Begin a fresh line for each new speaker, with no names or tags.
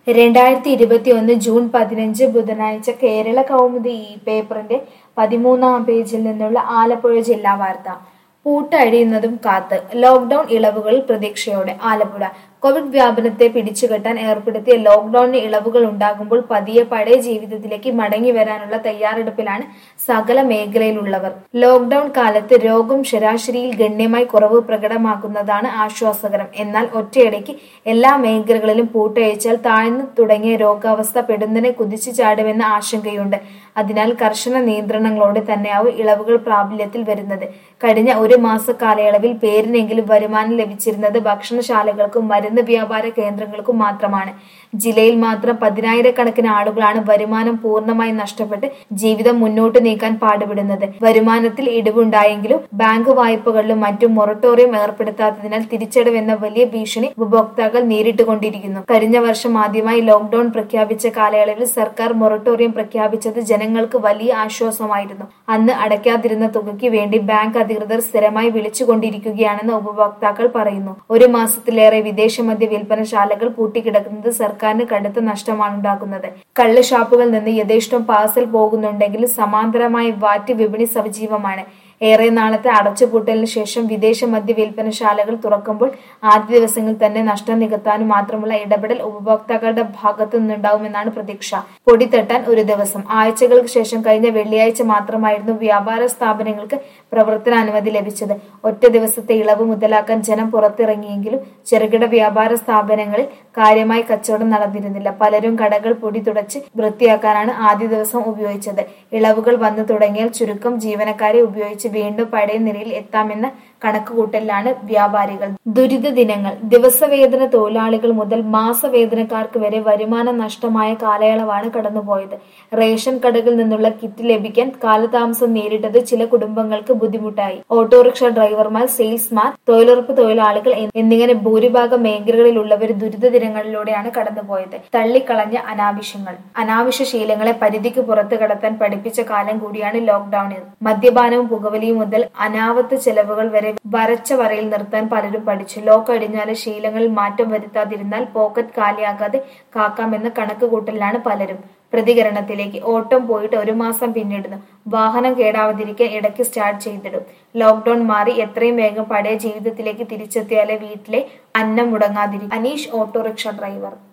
2021 June 15 ബുധനാഴ്ച കേരള കൗമുദി ഈ പേപ്പറിന്റെ 13-ാം പേജിൽ നിന്നുള്ള ആലപ്പുഴ ജില്ലാ വാർത്ത. പൂട്ടഴിയുന്നതും കാത്ത് ലോക്ഡൌൺ ഇളവുകളിൽ പ്രതീക്ഷയോടെ ആലപ്പുഴ. കോവിഡ് വ്യാപനത്തെ പിടിച്ചുകെട്ടാൻ ഏർപ്പെടുത്തിയ ലോക്ഡൌണിന് ഇളവുകൾ ഉണ്ടാകുമ്പോൾ പതിയെ പഴയ ജീവിതത്തിലേക്ക് മടങ്ങി വരാനുള്ള തയ്യാറെടുപ്പിലാണ് സകല മേഖലയിലുള്ളവർ. ലോക്ഡൌൺ കാലത്ത് രോഗം ശരാശരിയിൽ ഗണ്യമായി കുറവ് പ്രകടമാക്കുന്നതാണ് ആശ്വാസകരം. എന്നാൽ ഒറ്റയടിക്ക് എല്ലാ മേഖലകളിലും പൂട്ടഴിച്ചാൽ താഴ്ന്നു തുടങ്ങിയ രോഗാവസ്ഥ പെടുന്നതിനെ കുതിച്ചു ചാടുമെന്ന ആശങ്കയുണ്ട്. അതിനാൽ കർശന നിയന്ത്രണങ്ങളോടെ തന്നെയാവും ഇളവുകൾ പ്രാബല്യത്തിൽ വരുന്നത്. കഴിഞ്ഞ ഒരു മാസ കാലയളവിൽ പേരിനെങ്കിലും വരുമാനം ലഭിച്ചിരുന്നത് ഭക്ഷണശാലകൾക്കും മരുന്ന് വ്യാപാര കേന്ദ്രങ്ങൾക്കും മാത്രമാണ്. ജില്ലയിൽ മാത്രം 10,000-കണക്കിന് ആളുകളാണ് വരുമാനം പൂർണ്ണമായി നഷ്ടപ്പെട്ട് ജീവിതം മുന്നോട്ട് നീക്കാൻ പാടുപെടുന്നത്. വരുമാനത്തിൽ ഇടിവുണ്ടായെങ്കിലും ബാങ്ക് വായ്പകളിലും മറ്റും മൊറട്ടോറിയം ഏർപ്പെടുത്താത്തതിനാൽ തിരിച്ചടവെന്ന വലിയ ഭീഷണി ഉപഭോക്താക്കൾ നേരിട്ടുകൊണ്ടിരിക്കുന്നു. കഴിഞ്ഞ വർഷം ആദ്യമായി ലോക്ഡൌൺ പ്രഖ്യാപിച്ച കാലയളവിൽ സർക്കാർ മൊറട്ടോറിയം പ്രഖ്യാപിച്ചത് ജനങ്ങൾക്ക് വലിയ ആശ്വാസമായിരുന്നു. അന്ന് അടയ്ക്കാതിരുന്ന തുകയ്ക്ക് വേണ്ടി ബാങ്ക് അധികൃതർ സ്ഥിരമായി വിളിച്ചുകൊണ്ടിരിക്കുകയാണെന്ന് ഉപഭോക്താക്കൾ പറയുന്നു. ഒരു മാസത്തിലേറെ വിദേശ മദ്യ വിൽപ്പനശാലകൾ പൂട്ടിക്കിടക്കുന്നത് സർക്കാരിന് കടുത്ത നഷ്ടമാണുണ്ടാക്കുന്നത്. കള്ള് ഷാപ്പുകളിൽ നിന്ന് യഥേഷ്ടം പാഴ്സൽ പോകുന്നുണ്ടെങ്കിലും സമാന്തരമായി വാറ്റ് വിപണി സജീവമാണ്. ഏറെ നാളത്തെ അടച്ചുപൂട്ടലിന് ശേഷം വിദേശ മദ്യ വിൽപ്പനശാലകൾ തുറക്കുമ്പോൾ ആദ്യ ദിവസങ്ങളിൽ തന്നെ നഷ്ടം നികത്താനും മാത്രമുള്ള ഇടപെടൽ ഉപഭോക്താക്കളുടെ ഭാഗത്തു നിന്നുണ്ടാവുമെന്നാണ് പ്രതീക്ഷ. പൊടി തട്ടാൻ ഒരു ദിവസം. ആഴ്ചകൾക്ക് ശേഷം കഴിഞ്ഞ വെള്ളിയാഴ്ച മാത്രമായിരുന്നു വ്യാപാര സ്ഥാപനങ്ങൾക്ക് പ്രവർത്തനാനുമതി ലഭിച്ചത്. ഒറ്റ ദിവസത്തെ ഇളവ് മുതലാക്കാൻ ജനം പുറത്തിറങ്ങിയെങ്കിലും ചെറുകിട വ്യാപാര സ്ഥാപനങ്ങളിൽ കാര്യമായി കച്ചവടം നടന്നിരുന്നില്ല. പലരും കടകൾ പൊടി തുടച്ച് വൃത്തിയാക്കാനാണ് ആദ്യ ദിവസം ഉപയോഗിച്ചത്. ഇളവുകൾ വന്നു തുടങ്ങിയാൽ ചുരുക്കം ജീവനക്കാരെ ഉപയോഗിച്ച് വീണ്ടും പഴയ നിലയിൽ എത്താമെന്ന കണക്കുകൂട്ടലിലാണ് വ്യാപാരികൾ. ദുരിത ദിനങ്ങൾ. ദിവസവേതന തൊഴിലാളികൾ മുതൽ മാസവേതനക്കാർക്ക് വരെ വരുമാനം നഷ്ടമായ കാലയളവാണ് കടന്നുപോയത്. റേഷൻ കടകളിൽ നിന്നുള്ള കിറ്റ് ലഭിക്കാൻ കാലതാമസം നേരിട്ടത് ചില കുടുംബങ്ങൾക്ക് ബുദ്ധിമുട്ടായി. ഓട്ടോറിക്ഷ ഡ്രൈവർമാർ, സെയിൽസ്മാൻ, തൊഴിലുറപ്പ് തൊഴിലാളികൾ എന്നിങ്ങനെ ഭൂരിഭാഗം മേഖലകളിലുള്ളവർ ദുരിത ദിനങ്ങളിലൂടെയാണ് കടന്നുപോയത്. തള്ളിക്കളഞ്ഞ അനാവശ്യങ്ങൾ. അനാവശ്യ ശീലങ്ങളെ പരിധിക്ക് പുറത്ത് കടത്താൻ പഠിപ്പിച്ച കാലം കൂടിയാണ് ലോക്ഡൌണിൽ. മദ്യപാനവും പുകവലിയും മുതൽ അനാവത്ത് ചെലവുകൾ വരെ വരച്ച വരയിൽ നിർത്താൻ പലരും പഠിച്ചു. ലോക്ക് അടിഞ്ഞാല് ശീലങ്ങളിൽ മാറ്റം വരുത്താതിരുന്നാൽ പോക്കറ്റ് കാലിയാകാതെ കാക്കാമെന്ന കണക്കുകൂട്ടലിലാണ് പലരും. പ്രതികരണത്തിലേക്ക്. ഓട്ടം പോയിട്ട് ഒരു മാസം പിന്നിടുന്നു. വാഹനം കേടാവാതിരിക്കാൻ ഇടയ്ക്ക് സ്റ്റാർട്ട് ചെയ്തിടും. ലോക്ഡൌൺ മാറി എത്രയും വേഗം പഴയ ജീവിതത്തിലേക്ക് തിരിച്ചെത്തിയാലേ വീട്ടിലെ അന്നം മുടങ്ങാതിരിക്കും. Aneesh, autorickshaw driver.